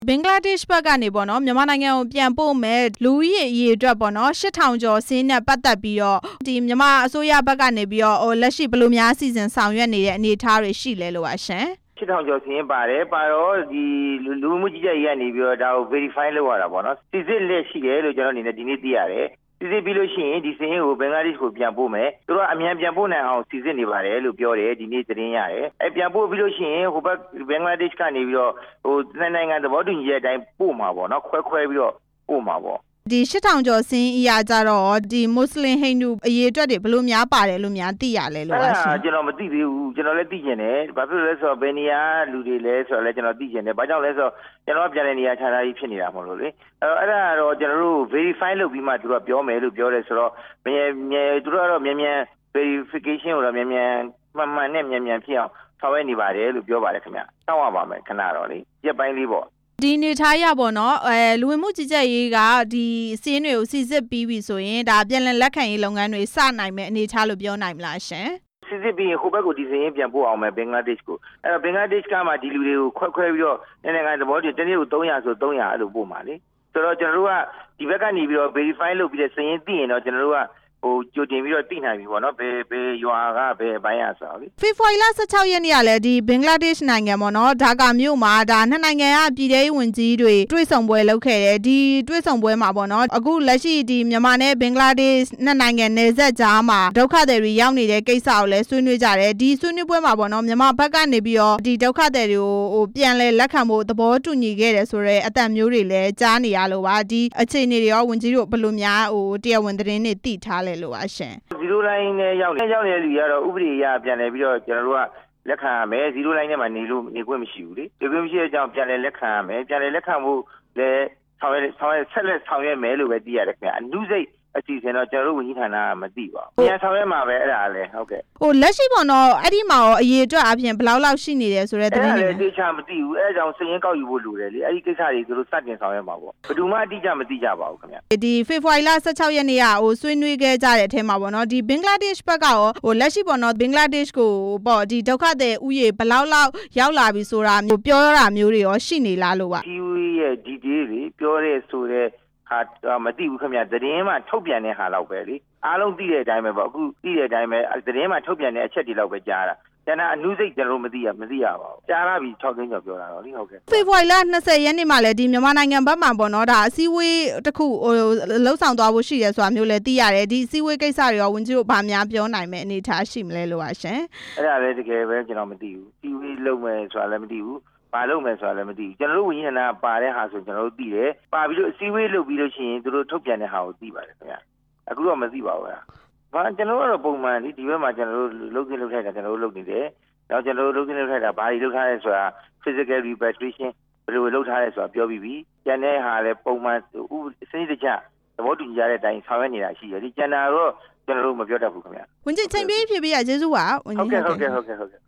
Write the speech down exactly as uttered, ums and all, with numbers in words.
ဘင်္ဂလားဒေ့ရှ်ဘက်ကနေပေါ့နော်မြန်မာနိုင်ငံကိုပြန်ပို့မဲ့လူဦးရေအရေအတွက်ပေါ့နော်ရှစ်ထောင်ကျော်စင်းနဲ့ပတ်သက်ပြီးတော့ဒီမြန်မာအစိုးရဘက်ကနေပြီးတော့ဟိုလက်ရှိဘယ်လိုများအစီအစဉ်ဆောင်ရွက်နေတဲ့အနေအထားတွေရှိလဲလို့ပါရှင်ရှစ်ထောင်ကျော်စင်းပါတယ်ပါတော့ဒီလူမှုကြီးကြပ်ရေးကနေပြီးတော့ဒါကို verify လုပ်ရတာပေါ့နော်စစ်စစ်လက်ရှိတယ်လို့ကျွန်တော်အနေနဲ့ဒီနေ့သိရတယ်စီစစ်ပြီးလို့ရှိရင်ဒီစင်းကိုဘင်္ဂလားဒေ့ရှ်ကိုပြန်ပို့မယ်သူတို့အမြန်ပြန်ပို့နိုင်အောင်စီစစ်နေပါတယ်လို့ပြောတယ်ဒီနေ့သတင်းရတယ်အဲပြန်ပို့ပြီးလို့ရှိရင်ဟိုဘက်ဘင်္ဂလားဒေ့ရှ်ကနေပြီးတော့ဟိုနိုင်ငံသဘောတူညီချက်အတိုင်းပို့မှာပေါ့နော်ခွဲခွဲပြီးတော့ပို့မှာပေါ့ဒီရှစ်ထောင်ကျော်စင်းအရာကြတော့ဒီမွတ်စလင်ဟိန္ဒူအရေးအတွက်တွေဘယ်လိုများပါတယ်လို့များသိရလဲလို့ပါရှင်ကျွန်တော်မသိသေးဘူးကျွန်တော်လည်းသိကျင်တယ်ဘာဖြစ်လို့လဲဆိုတော့ဘယ်နေရာလူတွေလဲဆိုတော့လည်းကျွန်တော်သိကျင်တယ်ဘာကြောင့်လဲဆိုတော့ကျွန်တော်ပြန်တဲ့နေရာခြားထားကြီးဖြစ်နေတာမဟုတ်လို့လေအဲအဲ့ဒါတော့ကျွန်တော်တို့ verify လုပ်ပြီးမှသူကပြောမယ်လို့ပြောတယ်ဆိုတော့မြန်မြန်သူတို့ကတော့မြန်မြန် verification ကိုတော့မြန်မြန်မှန်မှန်နဲ့မြန်မြန်ဖြစ်အောင်ဆောင်ရွက်နေပါတယ်လို့ပြောပါတယ်ခင်ဗျတောင်းရပါမယ်ခဏတော့လေရက်ပိုင်းလေးပေါ့ဒီနေထားရပေါ့နော်အဲလူဝင်မှုကြီးကြပ်ရေးကဒီစီးရင်တွေကိုစီစစ်ပြီးပြီဆိုရင်ဒါပြန်လည်လက်ခံရေးလုပ်ငန်းတွေစနိုင်မယ်အနေထားလို့ပြောနိုင်မလားရှင်စီစစ်ပြီးရင်ဟိုဘက်ကိုဒီစင်းရင်ပြန်ပို့အောင်မယ်ဘင်္ဂလားဒေ့ရှ်ကိုအဲ့တော့ဘင်္ဂလားဒေ့ရှ်ကမှဒီလူတွေကိုခွဲခွဲပြီးတော့နိုင်ငံသဘောတူတနေ့ကိုသုံးရာဆိုသုံးရာအဲ့လိုပို့မှာလေဆိုတော့ကျွန်တော်တို့ကဒီဘက်ကနေပြီးတော့ verify လုပ်ပြီးတဲ့စင်းရင်သိရင်တော့ကျွန်တော်တို့ကဟိုကြိုတင်ပြီးတော့သိနိုင်ပြီပေါ့နော်ဘယ်ဘယ်ရွာကဘယ်ဘိုင်းရဆိုလေဖေဖော်ဝါရီလဆယ့်ခြောက်ရက်နေ့ကလည်းဒီဘင်္ဂလားဒေ့ရှ်နိုင်ငံပေါ့နော်ဒါကာမြို့မှာဒါနှစ်နိုင်ငံကပြည်ထောင်စုဝန်ကြီးတွေတွေ့ဆုံပွဲလုပ်ခဲ့တယ်ဒီတွေ့ဆုံပွဲမှာပေါ့နော်အခုလက်ရှိဒီမြန်မာနဲ့ဘင်္ဂလားဒေ့ရှ်နှစ်နိုင်ငံနယ်စပ်ကြားမှာဒုက္ခသည်တွေရောက်နေတဲ့ကိစ္စကိုလည်းဆွေးနွေးကြတယ်ဒီဆွေးနွေးပွဲမှာပေါ့နော်မြန်မာဘက်ကနေပြီးတော့ဒီဒုက္ခသည်တွေကိုဟိုပြန်လဲလက်ခံဖို့သဘောတူညီခဲ့တယ်ဆိုတော့အတန်မျိုးတွေလည်းကြားနေရလို့ပါဒီအခြေအနေတွေရောဝန်ကြီးတို့ဘယ်လိုများဟိုတရားဝင်သတင်းတွေသိထားလဲလို့ပါရှင်ဇီရိုလိုင်းနဲ့ရောက်နေရောက်နေတဲ့လူကတော့ဥပဒေအရပြန်လဲပြီးတော့ကျွန်တော်တို့ကလက်ခံရမယ်ဇီရိုလိုင်းထဲမှာနေလို့နေခွင့်မရှိဘူးလေဒီခွင့်မရှိတဲ့အကြောင်းပြန်လဲလက်ခံရမယ်ပြန်လဲလက်ခံဖို့လည်းဆောင်ရွက်ဆောင်ရွက်ဆက်လက်ဆောင်ရွက်မယ်လို့ပဲသိရတယ်ခင်ဗျအနုစိတ်အစီအစဉ်တော့ကျွန်တော်တို့ဝန်ကြီးဌာနကမသိပါဘူးပြန်ဆောင်ရွက်မှာပဲအဲ့ဒါလည်းဟုတ်ကဲ့ဟိုလက်ရှိပေါ့နော်အဲ့ဒီမှာရောအရေးအတွက်အပြင်ဘယ်လောက်လောက်ရှိနေတယ်ဆိုတဲ့သတင်းတွေအဲ့ဒါလည်းသိချာမသိဘူးအဲ့ဒါကြောင့်စည်ရင်းကောက်ယူဖို့လိုတယ်လေအဲ့ဒီကိစ္စတွေသူတို့စတင်ဆောင်ရွက်မှာပေါ့ဘယ်သူမှအတိအကျမသိကြပါဘူးခင်ဗျဒီဖေဖော်ဝါရီလဆယ့်ခြောက်ရက်နေ့ကဟိုဆွေးနွေးခဲ့ကြတဲ့အထက်မှာပေါ့နော်ဒီဘင်္ဂလားဒေ့ရှ်ဘက်ကရောဟိုလက်ရှိပေါ့နော်ဘင်္ဂလားဒေ့ရှ်ကိုပေါ့ဒီဒုက္ခသည်ဥယေဘယ်လောက်လောက်ရောက်လာပြီဆိုတာမျိုးပြောရတာမျိုးတွေရောရှိနေလားလို့ပါဒီရဲ့ detail တွေပြောရဲဆိုတဲ့ဟာမသိဘူးခင်ဗျသတင်းမှထုတ်ပြန်တဲ့ဟာလောက်ပဲလေအားလုံးသိတဲ့အတိုင်းပဲပေါ့အခုသိတဲ့အတိုင်းပဲသတင်းမှထုတ်ပြန်တဲ့အချက်တွေလောက်ပဲကြားတာကျန်တဲ့အနုစိတ်ကျွန်တော်မသိရမသိရပါဘူးကြားလာပြီ၆သိန်းကျော်ပြောတာတော့လေဟုတ်ကဲ့ဖေဖော်ဝါရီလ၂၀ရက်နေ့မှာလည်းဒီမြန်မာနိုင်ငံဘက်မှာပေါ့နော်ဒါအစည်းအဝေးတစ်ခုဟိုလှုပ်ဆောင်သွားဖို့ရှိတယ်ဆိုတာမျိုးလည်းသိရတယ်ဒီအစည်းအဝေးကိစ္စတွေရောဝန်ကြီးတို့ဗာများပြောနိုင်မယ်အနေထားရှိမလဲလို့ပါရှင်အဲ့ဒါလည်းတကယ်ပဲကျွန်တော်မသိဘူးအစည်းအဝေးလုပ်မယ်ဆိုတာလည်းမသိဘူးပါလို့မယ်ဆိုတာလည်းမသိဘူးကျွန်တော်တို့ဝန်ကြီးဌာနပါတဲ့ဟာဆိုကျွန်တော်တို့သိတယ်ပါပြီးတော့အစည်းအဝေးလုပ်ပြီးလို့ရှိရင်သူတို့ထုတ်ပြန်တဲ့ဟာကိုသိပါတယ်ခင်ဗျအခုတော့မသိပါဘူးဗျာဘာကျွန်တော်တို့ကတော့ပုံမှန်ဒီဘက်မှာကျွန်တော်တို့လုပ်သင့်လုပ်ထိုက်တာကျွန်တော်တို့လုပ်နေတယ်နောက်ကျွန်တော်တို့လုပ်သင့်လုပ်ထိုက်တာဘာတွေလုပ်ထားလဲဆိုတာ physical repatriation ဘယ်လိုလုပ်ထားလဲဆိုတာပြောပြီးပြီကျန်တဲ့ဟာလည်းပုံမှန်ဥစနစ်တကျသဘောတူညီကြတဲ့အတိုင်းဆောင်ရွက်နေတာရှိတယ်ဒီကျန်တာတော့ကျွန်တော်တို့မပြောတတ်ဘူးခင်ဗျဝန်ကြီးချိန်ပြေးဖြစ်ပြီးရကျေးဇူးပါဟုတ်ကဲ့ဟုတ်ကဲ့ဟုတ်ကဲ့ဟုတ်ကဲ့